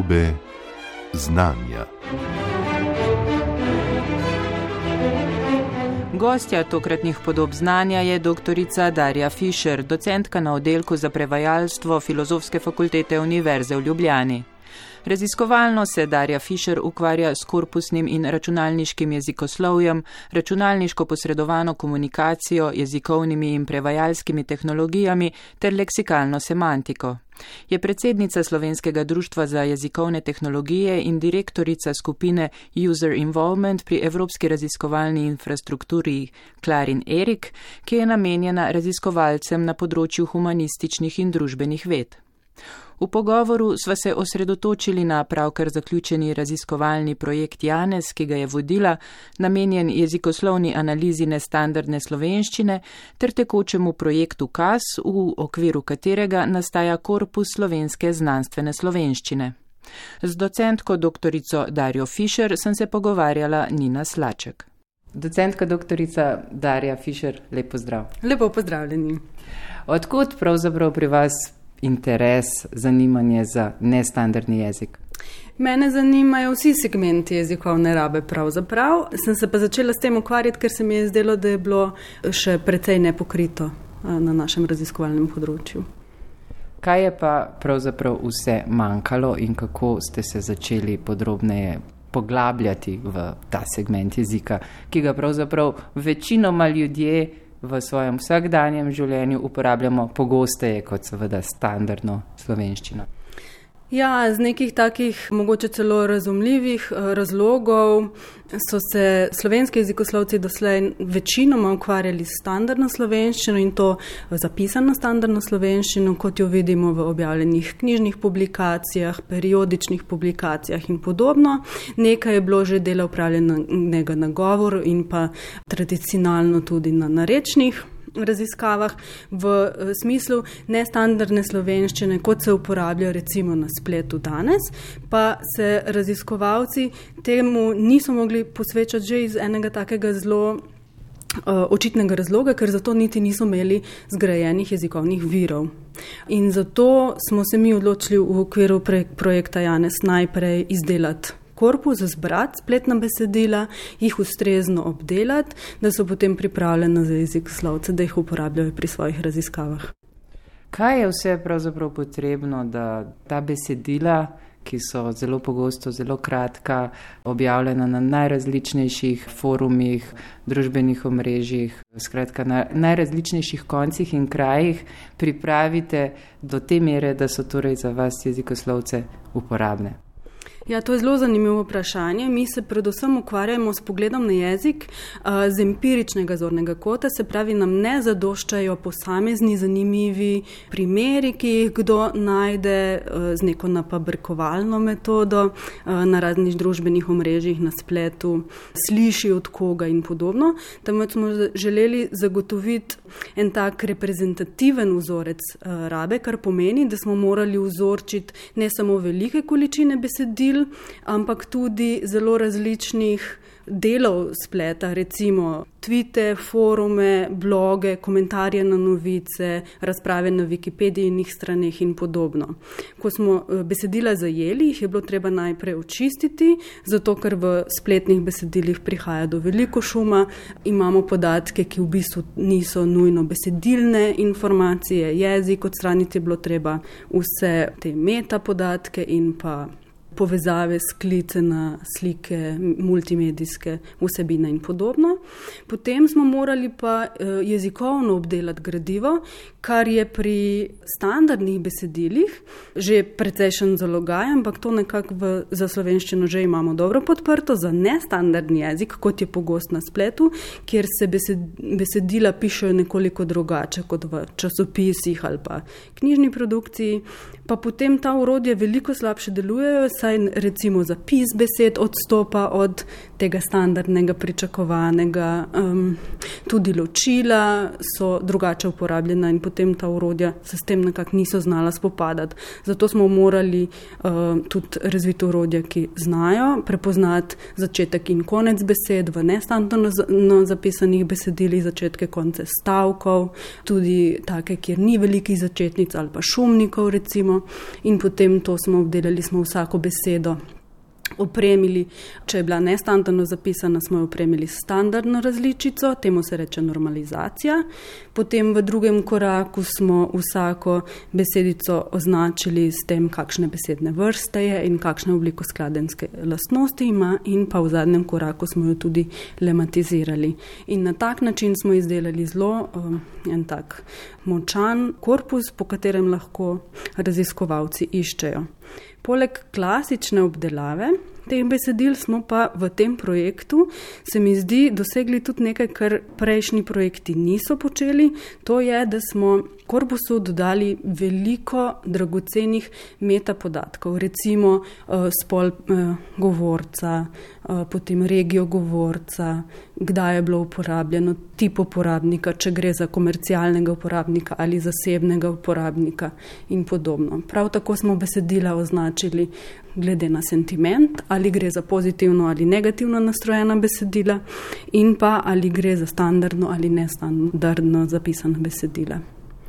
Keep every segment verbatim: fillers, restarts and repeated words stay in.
Podobe znanja. Gostja tokratnih podob znanja je doktorica Darja Fišer, docentka na oddelku za prevajalstvo Filozofske fakultete Univerze v Ljubljani. Raziskovalno se Darja Fišer ukvarja s korpusnim in računalniškim jezikoslovjem, računalniško posredovano komunikacijo, jezikovnimi in prevajalskimi tehnologijami ter leksikalno semantiko. Je predsednica Slovenskega društva za jezikovne tehnologije in direktorica skupine User Involvement pri Evropski raziskovalni infrastrukturi Clarin Erik, ki je namenjena raziskovalcem na področju humanističnih in družbenih ved. V pogovoru sva se osredotočili na pravkar zaključeni raziskovalni projekt Janez, ki ga je vodila, namenjen jezikoslovni analizi nestandardne slovenščine, ter tekočemu projektu K A S, v okviru katerega nastaja korpus slovenske znanstvene slovenščine. Z docentko doktorico Darjo Fišer sem se pogovarjala Nina Slaček. Docentka doktorica Darja Fišer, lep pozdrav. Lepo pozdravljeni. Odkot pravzaprav pri vas interes, zanimanje za nestandardni jezik? Mene zanimajo vsi segmenti jezikovne rabe pravzaprav. Sem se pa začela s tem ukvarjati, ker se mi je zdelo, da je bilo še precej nepokrito na našem raziskovalnem področju. Kaj je pa pravzaprav vse manjkalo in kako ste se začeli podrobneje poglabljati v ta segment jezika, ki ga pravzaprav večinoma ljudje v svojem vsakdanjem življenju uporabljamo pogosteje kot seveda standardno slovenščino? Ja, z nekih takih mogoče celo razumljivih razlogov so se slovenski jezikoslovci doslej večinoma ukvarjali s standardno slovenščino in to zapisano standardno slovenščino, kot jo vidimo v objavljenih knjižnih publikacijah, periodičnih publikacijah in podobno. Nekaj je bilo že dela upravljenega na govor in pa tradicionalno tudi na narečnih raziskavah v smislu nestandardne slovenščine, kot se uporablja recimo na spletu danes, pa se raziskovalci temu niso mogli posvečati že iz enega takega zelo uh, očitnega razloga, ker zato niti niso imeli zgrajenih jezikovnih virov. In zato smo se mi odločili v okviru pre- projekta Janez najprej izdelati korpus, zbrati spletna besedila, jih ustrezno obdelati, da so potem pripravljena za jezikoslovce, da jih uporabljajo pri svojih raziskavah. Kaj je vse pravzaprav potrebno, da ta besedila, ki so zelo pogosto, zelo kratka, objavljena na najrazličnejših forumih, družbenih omrežjih, skratka na najrazličnejših koncih in krajih, pripravite do te mere, da so torej za vas jezikoslovce uporabne? Ja, to je zelo zanimivo vprašanje. Mi se predvsem ukvarjamo s pogledom na jezik z empiričnega zornega kota, se pravi, nam ne zadoščajo posamezni zanimivi primeri, ki jih kdo najde z neko napabrkovalno metodo na raznih družbenih omrežjih, na spletu, sliši od koga in podobno. Temveč smo želeli zagotoviti en tak reprezentativen vzorec rabe, kar pomeni, da smo morali vzorčiti ne samo velike količine besedil, ampak tudi zelo različnih delov spleta, recimo tvite, forume, bloge, komentarje na novice, razprave na Wikipedijinih straneh in podobno. Ko smo besedila zajeli, jih je bilo treba najprej očistiti, zato ker v spletnih besedilih prihaja do veliko šuma, imamo podatke, ki v bistvu niso nujno besedilne informacije, jezik, odstraniti je bilo treba vse te meta podatke in pa povezave, sklice na slike, multimedijske vsebine in podobno. Potem smo morali pa jezikovno obdelati gradivo, kar je pri standardnih besedilih že precejšen zalogaj, ampak to nekako v, za slovenščino že imamo dobro podprto, za nestandardni jezik, kot je pogost na spletu, kjer se besed, besedila pišejo nekoliko drugače kot v časopisih ali pa knjižni produkciji, pa potem ta orodja veliko slabše delujejo, saj recimo zapis besed odstopa od tega standardnega pričakovanega, um, tudi ločila so drugače uporabljena in potem ta orodja se s tem nekako niso znala spopadati. Zato smo morali uh, tudi razviti orodja, ki znajo prepoznati začetek in konec besed v nestandardno zapisanih besedilih, začetke, konce stavkov, tudi take, kjer ni velikih začetnic ali pa šumnikov recimo, in potem to smo obdelali, smo vsako besedo opremili. Če je bila nestandardno zapisana, smo jo opremili s standardno različico, temu se reče normalizacija. Potem v drugem koraku smo vsako besedico označili s tem, kakšne besedne vrste je in kakšne oblikoskladenske lastnosti ima, in pa v zadnjem koraku smo jo tudi lematizirali. In na tak način smo izdelali zelo um, en tak močan korpus, po katerem lahko raziskovalci iščejo. Poleg klasične obdelave teh besedil smo pa v tem projektu, se mi zdi, dosegli tudi nekaj, kar prejšnji projekti niso počeli. To je, da smo korpusu dodali veliko dragocenih metapodatkov, recimo uh, spol uh, govorca, uh, potem regijo govorca, kdaj je bilo uporabljeno, tip uporabnika, če gre za komercialnega uporabnika ali zasebnega uporabnika in podobno. Prav tako smo besedila označili glede na sentiment, ali gre za pozitivno ali negativno nastrojena besedila, in pa ali gre za standardno ali nestandardno zapisana besedila.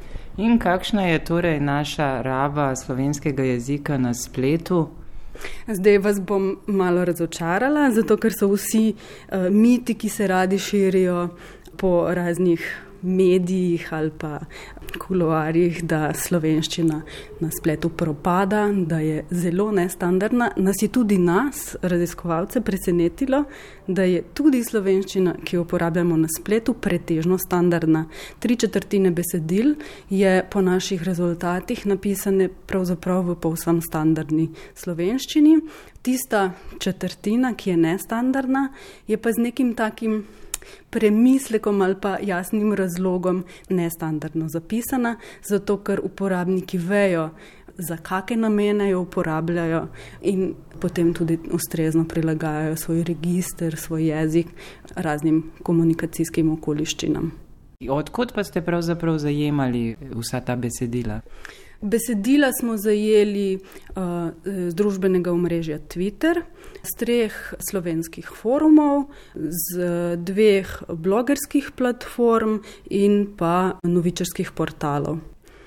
In kakšna je torej naša raba slovenskega jezika na spletu? Zdaj vas bom malo razočarala, zato ker so vsi uh, miti, ki se radi širijo po raznih medijih ali pa kuloarjih, da slovenščina na spletu propada, da je zelo nestandardna. Nas je tudi nas, raziskovalce, presenetilo, da je tudi slovenščina, ki jo uporabljamo na spletu, pretežno standardna. Tri četrtine besedil je po naših rezultatih napisane pravzaprav v povsem standardni slovenščini. Tista četrtina, ki je nestandardna, je pa z nekim takim premislekom ali pa jasnim razlogom nestandardno zapisana, zato ker uporabniki vejo, za kakšne namene jo uporabljajo, in potem tudi ustrezno prilagajajo svoj register, svoj jezik raznim komunikacijskim okoliščinam. Odkot pa ste pravzaprav zajemali vsa ta besedila? Besedila smo zajeli uh, z družbenega omrežja Twitter, z treh slovenskih forumov, z dveh blogerskih platform in pa novičarskih portalov.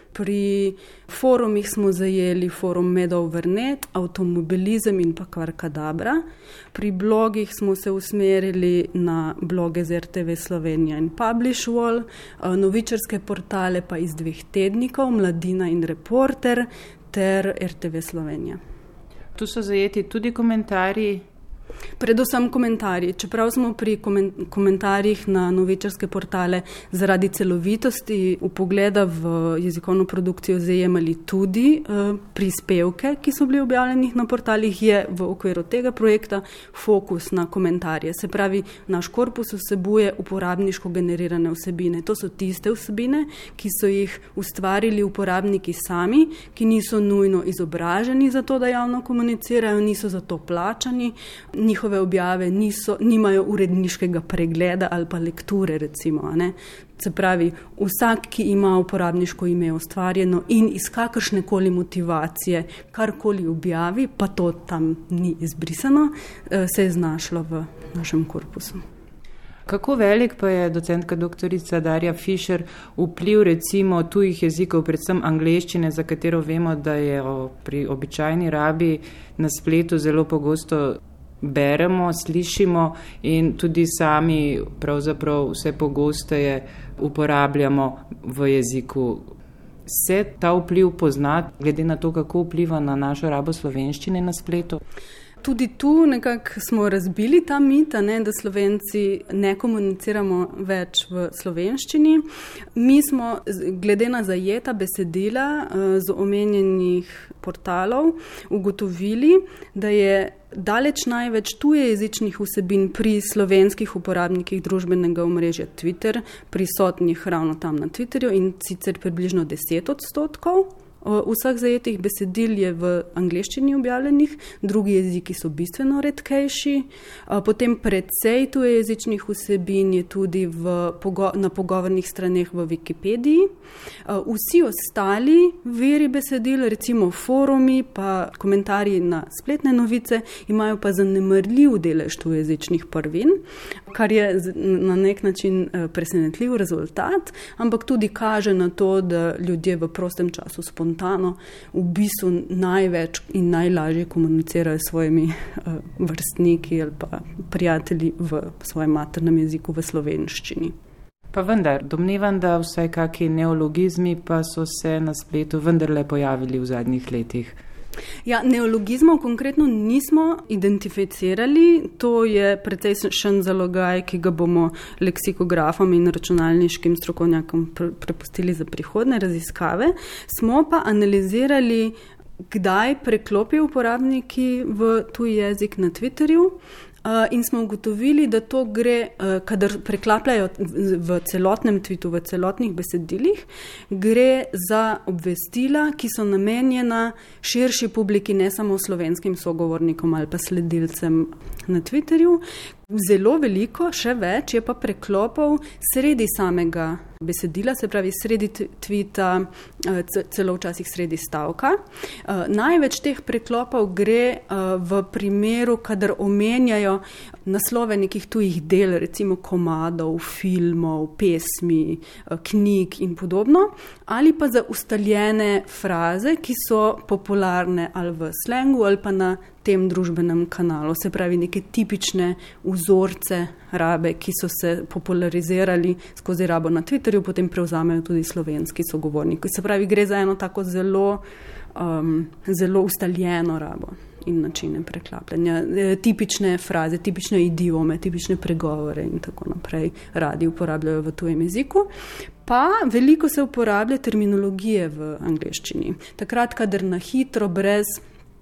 Pri forumih smo zajeli forum Medovernet, Avtomobilizem in pa Kvarkadabra. Pri blogih smo se usmerili na bloge z R T V Slovenija in Publishwall, novičarske portale pa iz dveh tednikov, Mladina in Reporter ter R T V Slovenija. Tu so zajeti tudi komentarji? Predvsem komentarji. Čeprav smo pri komentarjih na novičarske portale zaradi celovitosti vpogleda v jezikovno produkcijo zajemali tudi uh, prispevke, ki so bili objavljeni na portalih, je v okviru tega projekta fokus na komentarje. Se pravi, naš korpus vsebuje uporabniško generirane vsebine. To so tiste vsebine, ki so jih ustvarili uporabniki sami, ki niso nujno izobraženi za to, da javno komunicirajo, niso za to plačani, njihove objave niso, nimajo uredniškega pregleda ali pa lekture, recimo. A ne? Se pravi, vsak, ki ima uporabniško ime ustvarjeno in iz kakršnekoli motivacije karkoli objavi, pa to tam ni izbrisano, se je znašlo v našem korpusu. Kako velik pa je docentka doktorica Darja Fišer vpliv recimo tujih jezikov, predvsem angleščine, za katero vemo, da je pri običajni rabi na spletu zelo pogosto beremo, slišimo in tudi sami pravzaprav vse pogosteje uporabljamo v jeziku. Se ta vpliv pozna, glede na to, kako vpliva na našo rabo slovenščine na spletu? Tudi tu nekako smo razbili ta mit, ne, da Slovenci ne komuniciramo več v slovenščini. Mi smo glede na zajeta besedila z omenjenih portalov ugotovili, da je daleč največ tujejezičnih vsebin pri slovenskih uporabnikih družbenega omrežja Twitter prisotnih ravno tam na Twitterju, in sicer približno deset odstotkov. Vseh zajetih besedil je v angleščini objavljenih, drugi jeziki so bistveno redkejši, potem precej tujejezičnih vsebin je tudi v, na pogovornih straneh v Wikipediji. Vsi ostali viri besedil, recimo forumi pa komentarji na spletne novice, imajo pa zanemarljiv delež tujejezičnih prvin, kar je na nek način presenetljiv rezultat, ampak tudi kaže na to, da ljudje v prostem času spontano spontano v bistvu največ in najlažje komunicirajo s svojimi uh, vrstniki ali pa prijatelji v svojem maternem jeziku v slovenščini. Pa vendar, domnevam, da vsaj kakšni neologizmi pa so se na spletu vendarle pojavili v zadnjih letih. Ja, neologizmov konkretno nismo identificirali, to je precejšen zalogaj, ki ga bomo leksikografom in računalniškim strokovnjakom prepustili za prihodne raziskave. Smo pa analizirali, kdaj preklopijo uporabniki v tuj jezik na Twitterju. Uh, in smo ugotovili, da to gre, uh, kadar preklapljajo v celotnem twitu, v celotnih besedilih, gre za obvestila, ki so namenjena širši publiki, ne samo slovenskim sogovornikom ali pa sledilcem na Twitterju. Zelo veliko, še več, je pa preklopov sredi samega besedila, se pravi sredi tvita, celo včasih sredi stavka. Največ teh preklopov gre v primeru, kadar omenjajo naslove nekih tujih del, recimo komadov, filmov, pesmi, knjig in podobno, ali pa za ustaljene fraze, ki so popularne ali v slengu ali pa na tem družbenem kanalu, se pravi neke tipične vzorce rabe, ki so se popularizirali skozi rabo na Twitterju, potem prevzamejo tudi slovenski sogovorniki. Se pravi, gre za eno tako zelo, um, zelo ustaljeno rabo in načine preklapljanja. Tipične fraze, tipične idiome, tipične pregovore in tako naprej radi uporabljajo v tujem jeziku. Pa veliko se uporablja terminologije v angleščini. Takrat, kadar na hitro, brez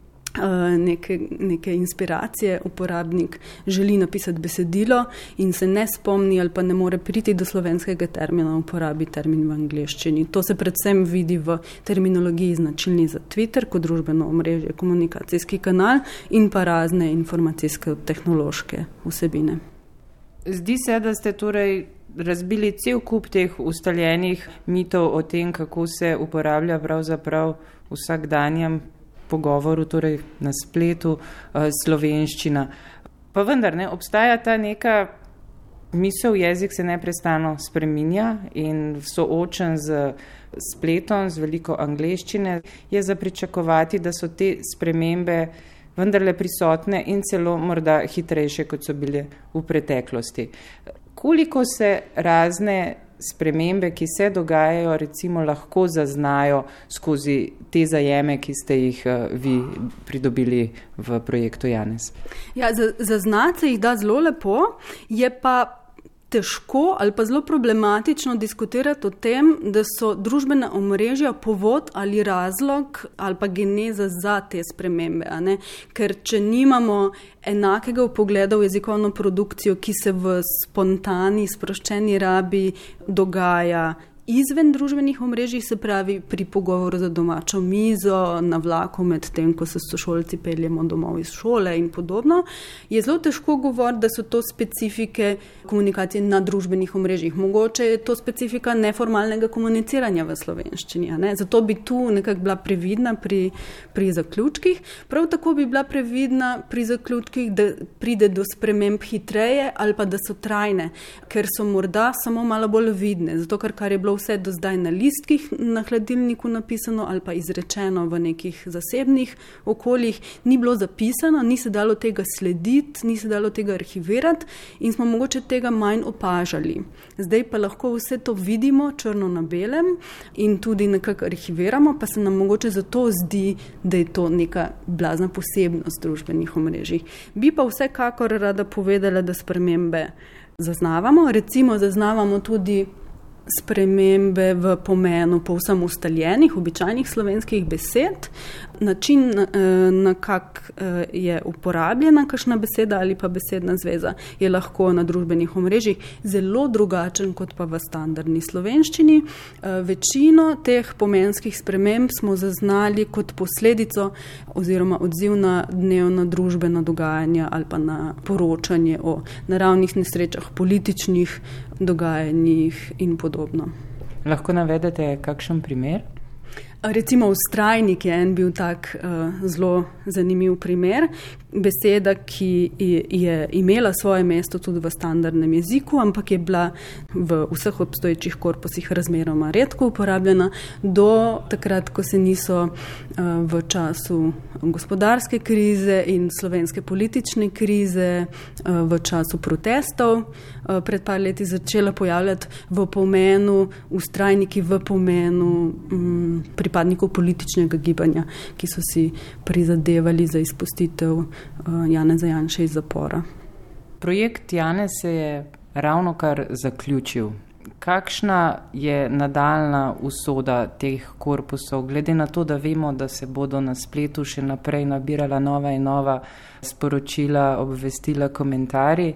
Neke, neke inspiracije uporabnik želi napisati besedilo in se ne spomni ali pa ne more priti do slovenskega termina, uporabi termin v angleščini. To se predvsem vidi v terminologiji značilni za Twitter kot družbeno omrežje, komunikacijski kanal in pa razne informacijske tehnološke vsebine. Zdi se, da ste torej razbili cel kup teh ustaljenih mitov o tem, kako se uporablja pravzaprav vsakdanjem pogovoru, torej na spletu, slovenščina. Pa vendar ne, obstaja ta neka misel, jezik se neprestano spreminja in soočen z spletom, z veliko angleščine, je za pričakovati, da so te spremembe vendarle prisotne in celo morda hitrejše, kot so bile v preteklosti. Koliko se razne spremembe, ki se dogajajo, recimo lahko zaznajo skozi te zajeme, ki ste jih vi pridobili v projektu Janez? Ja, zaznati se jih da zelo lepo, je pa težko ali pa zelo problematično diskutirati o tem, da so družbena omrežja povod ali razlog ali pa geneza za te spremembe. A ne? Ker če nimamo enakega vpogleda v jezikovno produkcijo, ki se v spontani, sproščeni rabi dogaja izven družbenih omrežij, se pravi pri pogovoru za domačo mizo, na vlaku med tem, ko se sošolci peljemo domov iz šole in podobno, je zelo težko govoriti, da so to specifike komunikacije na družbenih omrežjih. Mogoče je to specifika neformalnega komuniciranja v slovenščini. Ne? Zato bi tu nekako bila previdna pri, pri zaključkih. Prav tako bi bila previdna pri zaključkih, da pride do sprememb hitreje ali pa da so trajne, ker so morda samo malo bolj vidne. Zato, ker kar je bilo vse do zdaj na listkih na hladilniku napisano ali pa izrečeno v nekih zasebnih okoljih, ni bilo zapisano, ni se dalo tega slediti, ni se dalo tega arhivirati in smo mogoče tega manj opažali. Zdaj pa lahko vse to vidimo črno na belem in tudi nekako arhiviramo, pa se nam mogoče zato zdi, da je to neka blazna posebnost družbenih omrežij. Bi pa vsekakor rada povedala, da spremembe zaznavamo, recimo zaznavamo tudi spremembe v pomenu povsem ustaljenih, običajnih slovenskih besed, način, na kak je uporabljena kakšna beseda ali pa besedna zveza, je lahko na družbenih omrežjih zelo drugačen kot pa v standardni slovenščini. Večino teh pomenskih sprememb smo zaznali kot posledico oziroma odziv na dnevna družbena dogajanja ali pa na poročanje o naravnih nesrečah, političnih dogajanjih in podobno. Lahko navedete kakšen primer? Recimo vztrajnik je en bil tak uh, zelo zanimiv primer. Beseda, ki je imela svoje mesto tudi v standardnem jeziku, ampak je bila v vseh obstoječih korpusih razmeroma redko uporabljena do takrat, ko se niso uh, v času gospodarske krize in slovenske politične krize, uh, v času protestov uh, pred par leti začela pojavljati v pomenu, vztrajniki v pomenu um, pripadnikov političnega gibanja, ki so si prizadevali za izpustitev uh, Janeza Janše iz zapora. Projekt Janez se je ravno kar zaključil. Kakšna je nadaljna usoda teh korpusov, glede na to, da vemo, da se bodo na spletu še naprej nabirala nova in nova sporočila, obvestila, komentarji?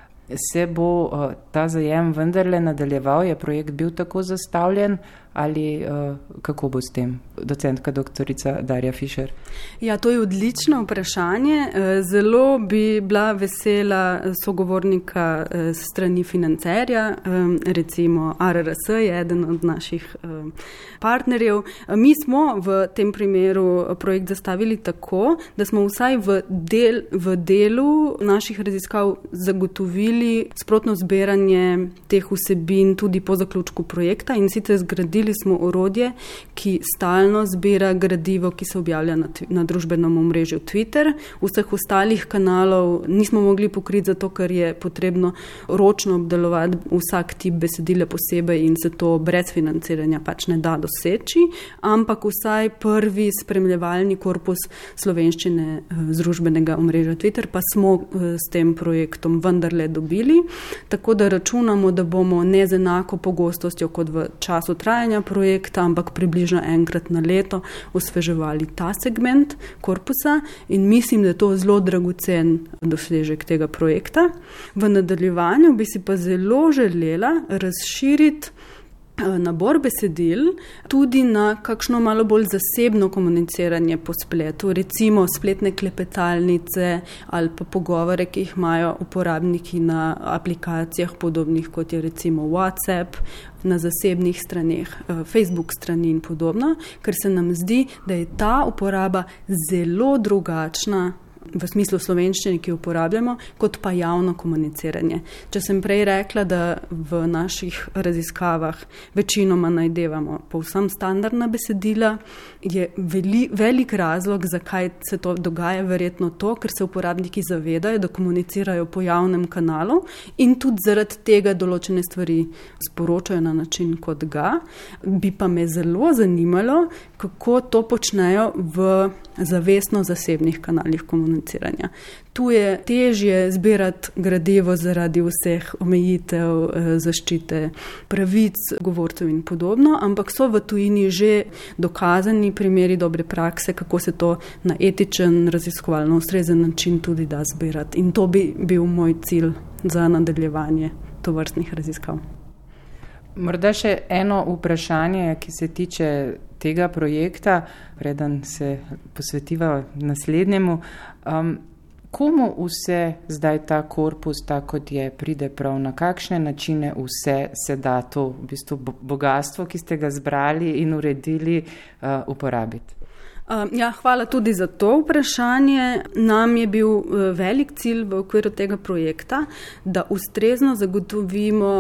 Se bo uh, ta zajem vendarle nadaljeval? Je projekt bil tako zastavljen ali uh, kako bo s tem? Docentka doktorica Darja Fišer. Ja, to je odlično vprašanje. Zelo bi bila vesela sogovornika strani financerja, recimo A R R S je eden od naših partnerjev. Mi smo v tem primeru projekt zastavili tako, da smo vsaj v, del, v delu naših raziskav zagotovili sprotno zbiranje teh vsebin tudi po zaključku projekta in sicer zgradili smo orodje, ki stalno zbira gradivo, ki se objavlja na, na družbenem omrežju Twitter. Vseh ostalih kanalov nismo mogli pokriti, zato ker je potrebno ročno obdelovati vsak tip besedila posebej in se to brez financiranja pač ne da doseči, ampak vsaj prvi spremljevalni korpus slovenščine z družbenega omrežja Twitter pa smo s tem projektom vendarle dobili, tako da računamo, da bomo ne z enako pogostostjo kot v času trajanja projekta, ampak približno enkrat na leto osveževali ta segment korpusa in mislim, da je to zelo dragocen dosežek tega projekta. V nadaljevanju bi si pa zelo želela razširiti nabor besedil tudi na kakšno malo bolj zasebno komuniciranje po spletu, recimo spletne klepetalnice ali pa pogovore, ki jih imajo uporabniki na aplikacijah podobnih kot je recimo WhatsApp, na zasebnih straneh, Facebook strani in podobno, ker se nam zdi, da je ta uporaba zelo drugačna v smislu slovenščine, ki jo uporabljamo, kot pa javno komuniciranje. Če sem prej rekla, da v naših raziskavah večinoma najdevamo povsem standardna besedila, je veli, velik razlog, zakaj se to dogaja, verjetno to, ker se uporabniki zavedajo, da komunicirajo po javnem kanalu in tudi zaradi tega določene stvari sporočajo na način, kot ga. Bi pa me zelo zanimalo, kako to počnejo v zavestno zasebnih kanalih komuniciranja. Tu je težje zbirati gradivo zaradi vseh omejitev, zaščite pravic govorcev in podobno, ampak so v tujini že dokazani primeri dobre prakse, kako se to na etičen, raziskovalno ustrezen način tudi da zbirati. In to bi bil moj cilj za nadaljevanje tovrstnih raziskav. Morda še eno vprašanje, ki se tiče tega projekta, preden se posvetiva naslednjemu. Um, komu vse zdaj ta korpus, tako kot je, pride prav, na kakšne načine vse se da to v bistvu bogatstvo, ki ste ga zbrali in uredili, uh, uporabiti? Ja, hvala tudi za to vprašanje. Nam je bil velik cilj v okviru tega projekta, da ustrezno zagotovimo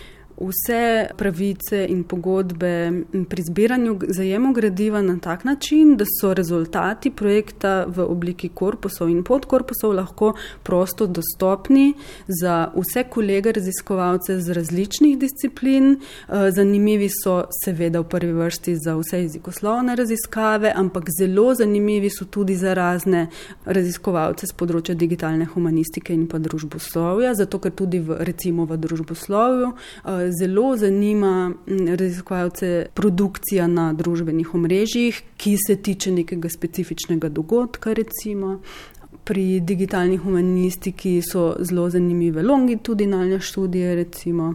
vse pravice in pogodbe pri zbiranju zajemu gradiva na tak način, da so rezultati projekta v obliki korpusov in podkorpusov lahko prosto dostopni za vse kolege raziskovalce z različnih disciplin. Zanimivi so seveda v prvi vrsti za vse jezikoslovne raziskave, ampak zelo zanimivi so tudi za razne raziskovalce z področja digitalne humanistike in pa družboslovja, zato ker tudi v, recimo v družboslovju zelo zanima raziskovalce produkcija na družbenih omrežjih, ki se tiče nekega specifičnega dogodka, recimo. Pri digitalni humanistiki so zelo zanimive longitudinalne študije, recimo.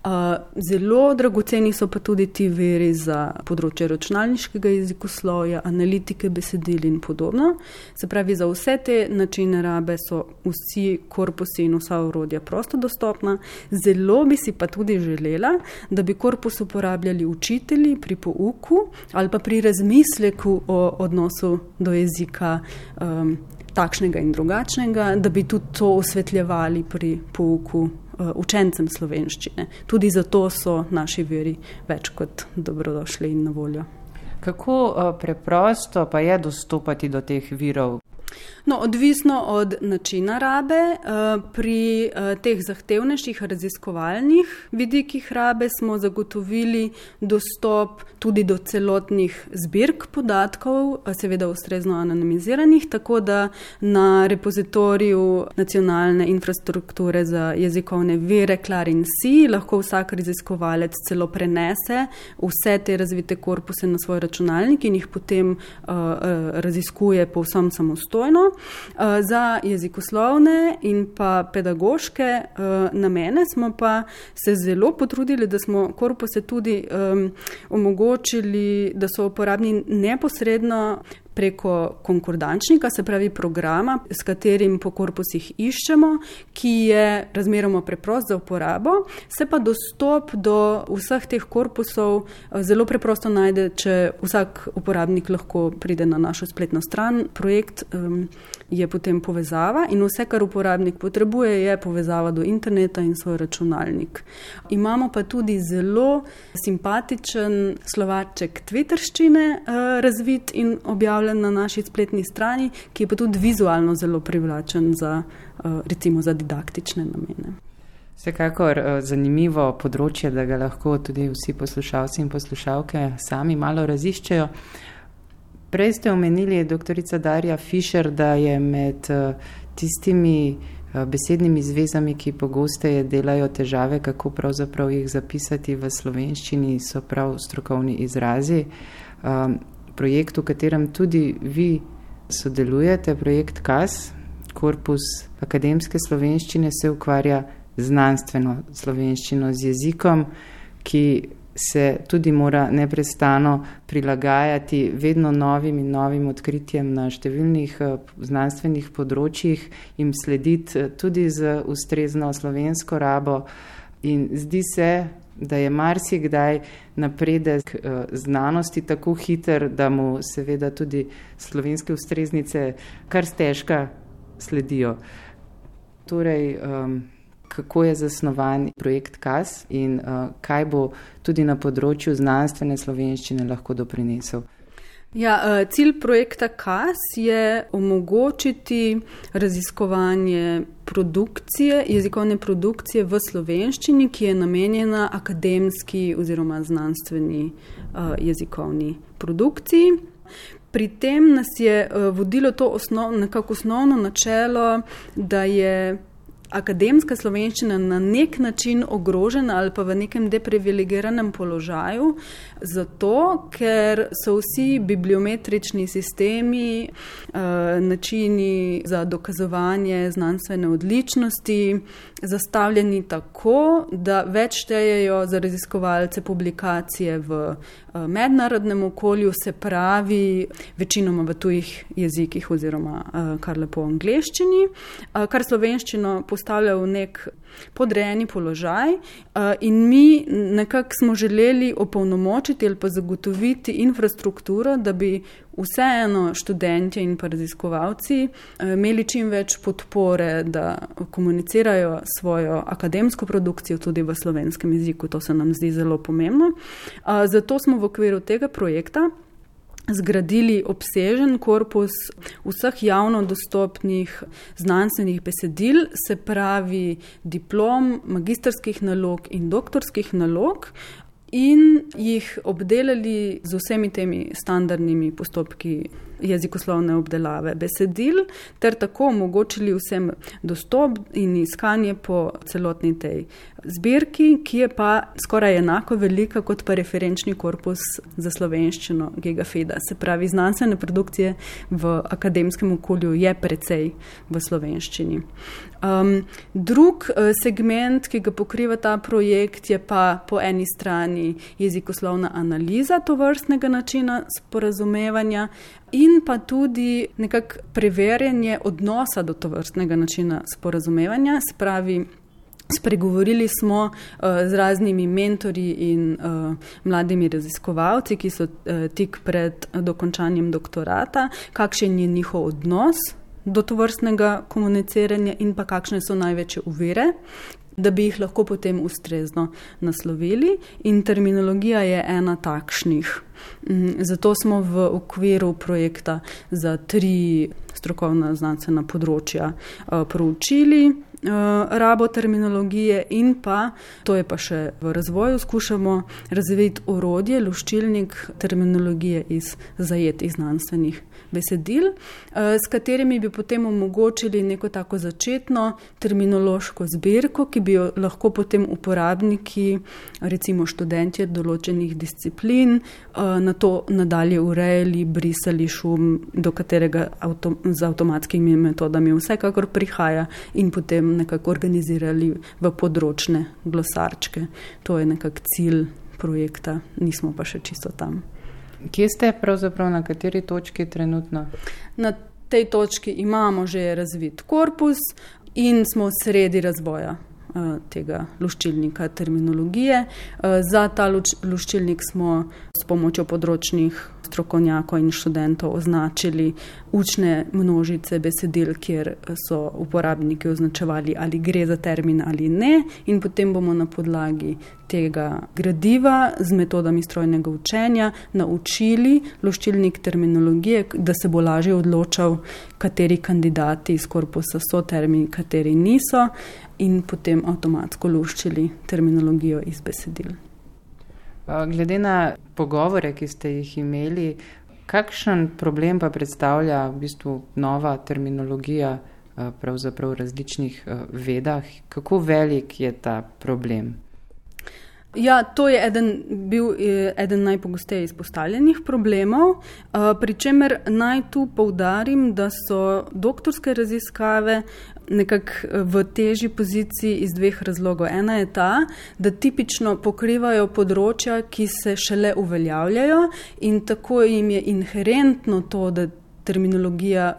Zelo dragoceni so pa tudi ti viri za področje računalniškega jezikoslovja, analitike besedil in podobno. Se pravi, za vse te načine rabe so vsi korpusi in vsa orodja prosto dostopna. Zelo bi si pa tudi želela, da bi korpus uporabljali učitelji pri pouku ali pa pri razmisleku o odnosu do jezika um, takšnega in drugačnega, da bi tudi to osvetljevali pri pouku uh, učencem slovenščine. Tudi zato so naši viri več kot dobrodošli in na voljo. Kako uh, preprosto pa je dostopati do teh virov? No, odvisno od načina rabe. Pri teh zahtevnejših raziskovalnih vidikih rabe smo zagotovili dostop tudi do celotnih zbirk podatkov, seveda ustrezno anonimiziranih, tako da na repozitoriju nacionalne infrastrukture za jezikovne vire Clarin-C lahko vsak raziskovalec celo prenese vse te razvite korpuse na svoj računalnik in jih potem uh, raziskuje povsem samostojno. Za jezikoslovne in pa pedagoške namene smo pa se zelo potrudili, da smo korpuse tudi um, omogočili, da so uporabni neposredno preko konkordančnika, se pravi programa, s katerim po korpusih iščemo, ki je razmeroma preprost za uporabo, se pa dostop do vseh teh korpusov zelo preprosto najde, če vsak uporabnik lahko pride na našo spletno stran. Projekt um, je potem povezava in vse, kar uporabnik potrebuje, je povezava do interneta in svoj računalnik. Imamo pa tudi zelo simpatičen slovarček twitterščine uh, razvit in objavljen na naši spletni strani, ki je pa tudi vizualno zelo privlačen za, recimo, za didaktične namene. Vsekakor zanimivo področje, da ga lahko tudi vsi poslušalci in poslušalke sami malo raziščejo. Prej ste omenili, doktorica Darja Fišer, da je med tistimi besednimi zvezami, ki pogosteje delajo težave, kako pravzaprav jih zapisati v slovenščini, so prav strokovni izrazi. Projekt, v katerem tudi vi sodelujete, projekt K A S, korpus akademske slovenščine, se ukvarja znanstveno slovenščino z jezikom, ki se tudi mora neprestano prilagajati vedno novim in novim odkritjem na številnih znanstvenih področjih in slediti tudi z ustrezno slovensko rabo. In zdi se, da je marsikdaj napredek znanosti tako hiter, da mu seveda tudi slovenske ustreznice kar stežka sledijo. Torej, kako je zasnovan projekt K A S in kaj bo tudi na področju znanstvene slovenščine lahko doprinesel? Ja, cilj projekta K A S je omogočiti raziskovanje produkcije, jezikovne produkcije v slovenščini, ki je namenjena akademski oziroma znanstveni uh, jezikovni produkciji. Pri tem nas je uh, vodilo to osnov, nekako osnovno načelo, da je akademska slovenščina na nek način ogrožena ali pa v nekem deprivilegiranem položaju, zato ker so vsi bibliometrični sistemi, načini za dokazovanje znanstvene odličnosti zastavljeni tako, da več štejejo za raziskovalce publikacije v mednarodnem okolju, se pravi večinoma v tujih jezikih oziroma kar lepo v angleščini, kar slovenščino postavlja v nek podrejeni položaj in mi nekako smo želeli opolnomočiti ali pa zagotoviti infrastrukturo, da bi vseeno študentje in pa raziskovalci imeli čim več podpore, da komunicirajo svojo akademsko produkcijo tudi v slovenskem jeziku. To se nam zdi zelo pomembno. Zato smo v okviru tega projekta zgradili obsežen korpus vseh javno dostopnih znanstvenih besedil, se pravi diplom, magistrskih nalog in doktorskih nalog, in jih obdelali z vsemi temi standardnimi postopki jezikoslovne obdelave besedil, ter tako omogočili vsem dostop in iskanje po celotni tej zbirki, ki je pa skoraj enako velika kot pa referenčni korpus za slovenščino Gigafida. Se pravi, znanstvene produkcije v akademskem okolju je precej v slovenščini. Um, drug uh, segment, ki ga pokriva ta projekt, je pa po eni strani jezikoslovna analiza tovrstnega načina sporazumevanja in pa tudi nekako preverjanje odnosa do tovrstnega načina sporazumevanja. Spravi, spregovorili smo uh, z raznimi mentorji in uh, mladimi raziskovalci, ki so uh, tik pred dokončanjem doktorata, kakšen je njihov odnos do tovrstnega komuniciranja in pa kakšne so največje ovire, da bi jih lahko potem ustrezno naslovili. In terminologija je ena takšnih. Zato smo v okviru projekta za tri strokovna znanstvena področja uh, proučili rabo terminologije in pa, to je pa še v razvoju, skušamo razviti orodje, luščilnik terminologije iz zajetih znanstvenih besedil, s katerimi bi potem omogočili neko tako začetno terminološko zbirko, ki bi jo lahko potem uporabniki, recimo študentje določenih disciplin, na to nadalje urejali, brisali šum, do katerega avto, z avtomatskimi metodami vsekakor prihaja in potem nekako organizirali v področne glosarčke. To je nekako cilj projekta, nismo pa še čisto tam. Kje ste pravzaprav, na kateri točki trenutno? Na tej točki imamo že razvit korpus in smo sredi razvoja tega luščilnika terminologije. Za ta luščilnik smo s pomočjo področnih strokovnjakov in študentov označili učne množice besedil, kjer so uporabniki označevali, ali gre za termin ali ne, in potem bomo na podlagi tega gradiva z metodami strojnega učenja naučili luščilnik terminologije, da se bo lažje odločal, kateri kandidati iz korpusa so termini, kateri niso, in potem avtomatsko luščili terminologijo iz besedil. Glede na pogovore, ki ste jih imeli, kakšen problem pa predstavlja v bistvu nova terminologija pravzaprav v različnih vedah? Kako velik je ta problem? Ja, to je eden, bil eden najpogosteje izpostavljenih problemov, pri čemer naj tu poudarim, da so doktorske raziskave nekako v težji poziciji iz dveh razlogov. Ena je ta, da tipično pokrivajo področja, ki se šele uveljavljajo in tako jim je inherentno to, da terminologija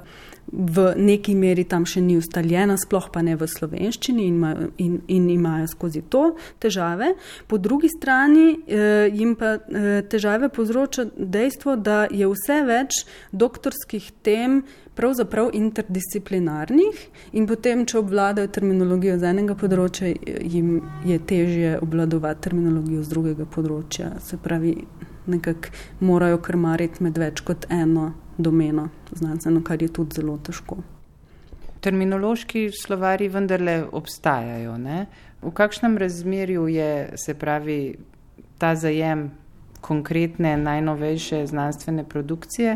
v neki meri tam še ni ustaljena, sploh pa ne v slovenščini in imajo, in, in imajo skozi to težave. Po drugi strani eh, jim pa eh, težave povzroča dejstvo, da je vse več doktorskih tem pravzaprav interdisciplinarnih in potem, če obvladajo terminologijo z enega področja, jim je težje obvladovati terminologijo z drugega področja. Se pravi, nekako morajo krmariti med več kot eno domeno znanstveno, kar je tudi zelo težko. Terminološki slovari vendarle obstajajo, ne? V kakšnem razmerju je, se pravi, ta zajem konkretne, najnovejše znanstvene produkcije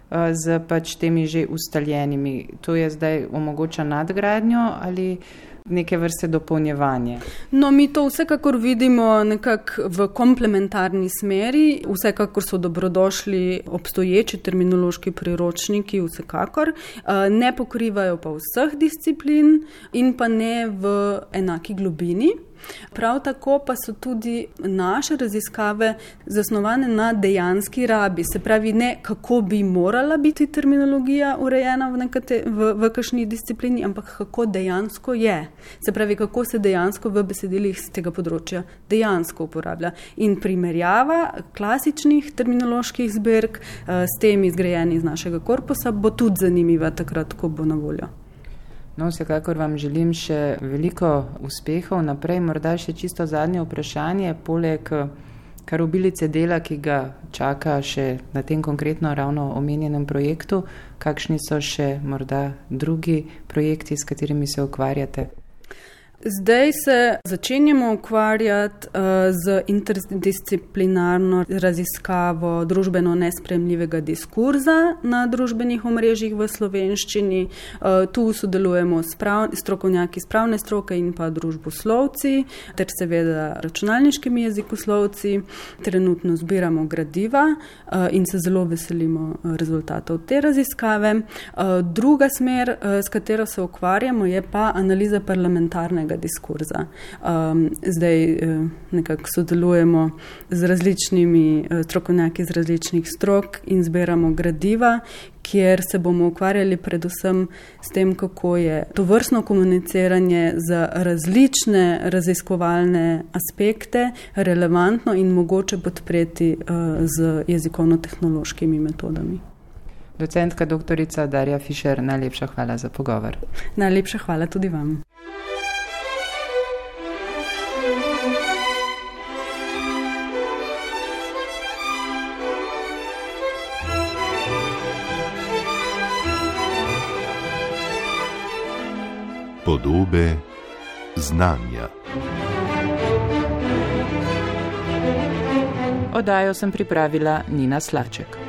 z pač temi že ustaljenimi? To je zdaj omogoča nadgradnjo ali neke vrste dopolnjevanje? No, mi to vsekakor vidimo nekako v komplementarni smeri. Vsekakor so dobrodošli obstoječi terminološki priročniki, vsekakor. Ne pokrivajo pa vseh disciplin in pa ne v enaki globini. Prav tako pa so tudi naše raziskave zasnovane na dejanski rabi, se pravi ne kako bi morala biti terminologija urejena v, nekate, v, v kakšni disciplini, ampak kako dejansko je. Se pravi, kako se dejansko v besedilih z tega področja dejansko uporablja. In primerjava klasičnih terminoloških zbirk s temi zgrajeni iz našega korpusa bo tudi zanimiva takrat, ko bo na voljo. No, vsekakor vam želim še veliko uspehov naprej. Morda še čisto zadnje vprašanje, poleg kar obilice dela, ki ga čaka še na tem konkretno ravno omenjenem projektu, kakšni so še morda drugi projekti, s katerimi se ukvarjate? Zdaj se začenjamo ukvarjati uh, z interdisciplinarno raziskavo družbeno nesprejemljivega diskurza na družbenih omrežjih v slovenščini. Uh, tu sodelujemo s prav, strokovnjaki iz pravne stroke in pa družboslovci, ter seveda računalniškimi jezikoslovci. Trenutno zbiramo gradiva uh, in se zelo veselimo rezultatov te raziskave. Uh, druga smer, uh, s katero se ukvarjamo, je pa analiza parlamentarnega diskurza. Um, zdaj uh, nekako sodelujemo z različnimi uh, strokovnjaki iz različnih strok in zbiramo gradiva, kjer se bomo ukvarjali predvsem s tem, kako je tovrstno komuniciranje za različne raziskovalne aspekte relevantno in mogoče podpreti uh, z jezikovno-tehnološkimi metodami. Docentka doktorica Darja Fišer, najlepša hvala za pogovor. Najlepša hvala tudi vam. Podobe znanja. Oddajo sem pripravila Nina Slaček.